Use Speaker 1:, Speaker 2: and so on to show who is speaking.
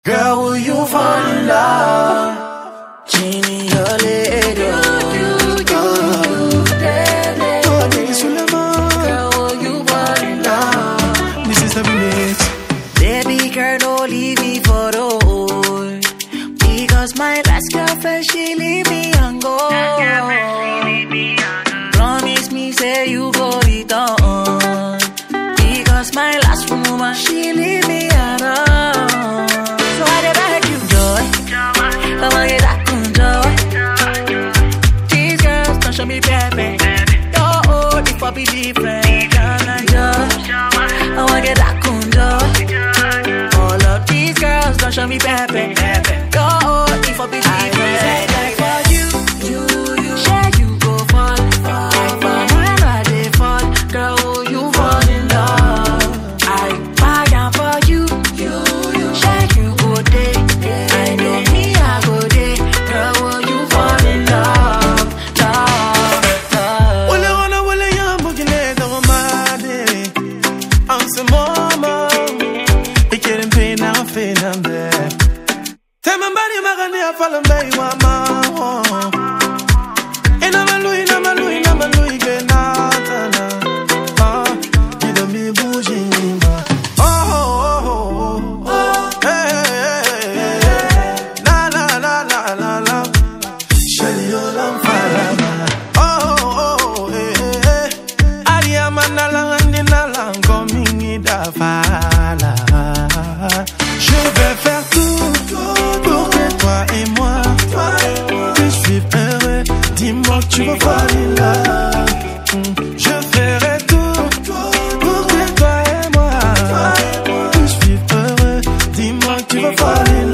Speaker 1: Girl, will you fall in love? Genie, your lady. Girl, will you fall in love?
Speaker 2: This is the minute.
Speaker 1: Baby girl, don't leave me for the road. Because my last girlfriend, she leave me and go. Promise me, say you go return. Because my last woman, she leave me alone. So I dey beg you, joy. Come on, get that joy. These girls don't show me baby. Oh, if I be different, joy. I wanna get that joy. All of these girls don't show me baby. Oh, if I be different. For you, share you go fall. When I dey fall, girl, will you fall in love? I buy am for you, share you go day. I know me, I go day. Girl, will you fall in love?
Speaker 2: Wale ya mugile da romade. Anse mama. Ikirin pena fenande. Temambari magani afalam bay mama. Ina malui genatana. Ida mi bujimba. La. Shali yolam falama. Je vais faire tout pour que toi et moi puissions vivre heureux. Dis-moi que tu vas fall in love. Je ferai tout pour que toi et moi puissions vivre heureux. Dis-moi que tu vas fall in love.